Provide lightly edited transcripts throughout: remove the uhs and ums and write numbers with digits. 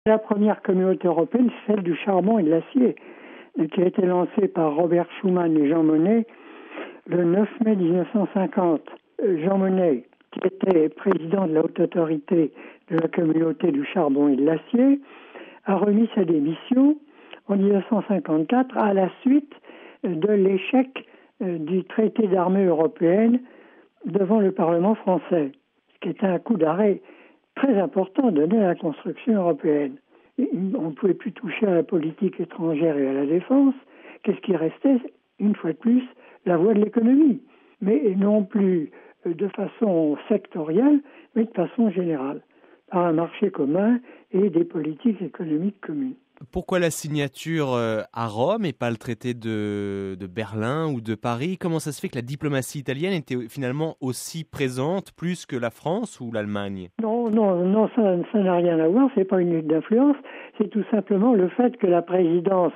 La première communauté européenne, c'est celle du charbon et de l'acier, qui a été lancée par Robert Schuman et Jean Monnet le 9 mai 1950. Jean Monnet, qui était président de la haute autorité de la communauté du charbon et de l'acier, a remis sa démission en 1954 à la suite de l'échec du traité d'armée européenne devant le Parlement français, ce qui était un coup d'arrêt très important donné à la construction européenne. On ne pouvait plus toucher à la politique étrangère et à la défense. Qu'est-ce qui restait? Une fois de plus, la voie de l'économie, mais non plus de façon sectorielle, mais de façon générale, par un marché commun et des politiques économiques communes. Pourquoi la signature à Rome et pas le traité de Berlin ou de Paris? Comment ça se fait que la diplomatie italienne était finalement aussi présente, plus que la France ou l'Allemagne? Non, ça n'a rien à voir, c'est pas une lutte d'influence, c'est tout simplement le fait que la présidence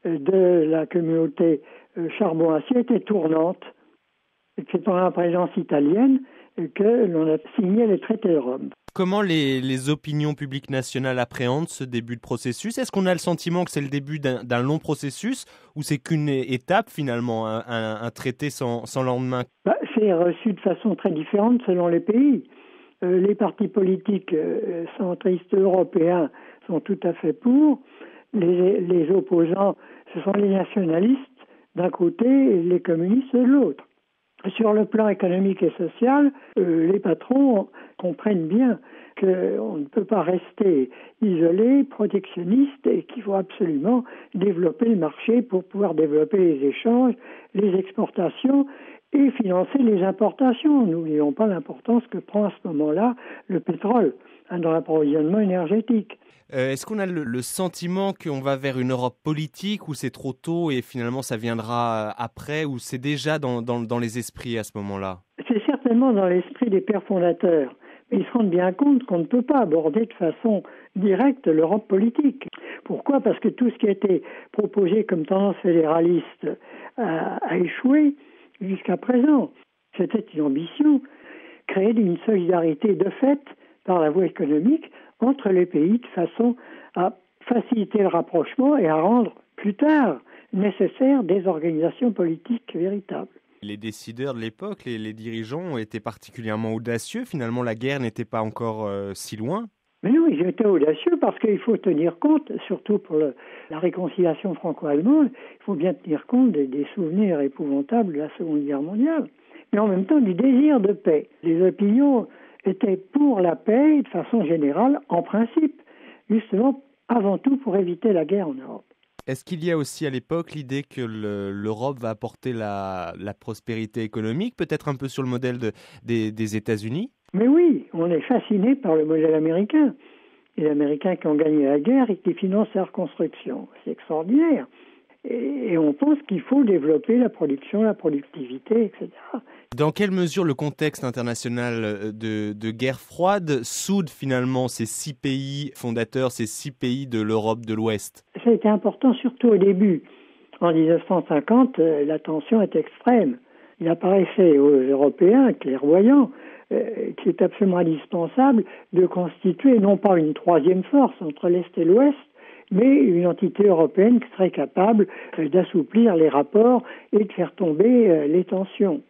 de la communauté charbon-acier était tournante. C'est pendant la présidence italienne que l'on a signé les traités de Rome. Comment les opinions publiques nationales appréhendent ce début de processus? Est-ce qu'on a le sentiment que c'est le début d'un long processus ou c'est qu'une étape finalement, un traité sans lendemain? C'est reçu de façon très différente selon les pays. Les partis politiques centristes européens sont tout à fait pour. Les opposants, ce sont les nationalistes d'un côté et les communistes de l'autre. Sur le plan économique et social, les patrons comprennent bien qu'on ne peut pas rester isolé, protectionniste, et qu'il faut absolument développer le marché pour pouvoir développer les échanges, les exportations et financer les importations. N'oublions pas l'importance que prend à ce moment-là le pétrole dans l'approvisionnement énergétique. Est-ce qu'on a le sentiment qu'on va vers une Europe politique ou c'est trop tôt et finalement ça viendra après ou c'est déjà dans les esprits à ce moment-là? C'est certainement dans l'esprit des pères fondateurs. Mais ils se rendent bien compte qu'on ne peut pas aborder de façon directe l'Europe politique. Pourquoi? Parce que tout ce qui a été proposé comme tendance fédéraliste a échoué jusqu'à présent. C'était une ambition, créer une solidarité de fait par la voie économique entre les pays de façon à faciliter le rapprochement et à rendre plus tard nécessaire des organisations politiques véritables. Les décideurs de l'époque, les dirigeants ont été particulièrement audacieux. Finalement, la guerre n'était pas encore si loin. Mais non, ils étaient audacieux parce qu'il faut tenir compte, surtout pour la réconciliation franco-allemande, il faut bien tenir compte des souvenirs épouvantables de la Seconde Guerre mondiale, mais en même temps du désir de paix. Les opinions étaient pour la paix de façon générale, en principe, justement avant tout pour éviter la guerre en Europe. Est-ce qu'il y a aussi à l'époque l'idée que l'Europe va apporter la prospérité économique, peut-être un peu sur le modèle des États-Unis? Mais oui, on est fasciné par le modèle américain. Les Américains qui ont gagné la guerre et qui financent la reconstruction. C'est extraordinaire. Et on pense qu'il faut développer la production, la productivité, etc. Dans quelle mesure le contexte international de guerre froide soude finalement ces 6 pays fondateurs, ces 6 pays de l'Europe de l'Ouest? Ça a été important surtout au début. En 1950, la tension est extrême. Il apparaissait aux Européens, clairvoyants, qu'il est absolument indispensable de constituer non pas une troisième force entre l'Est et l'Ouest, mais une entité européenne qui serait capable d'assouplir les rapports et de faire tomber les tensions.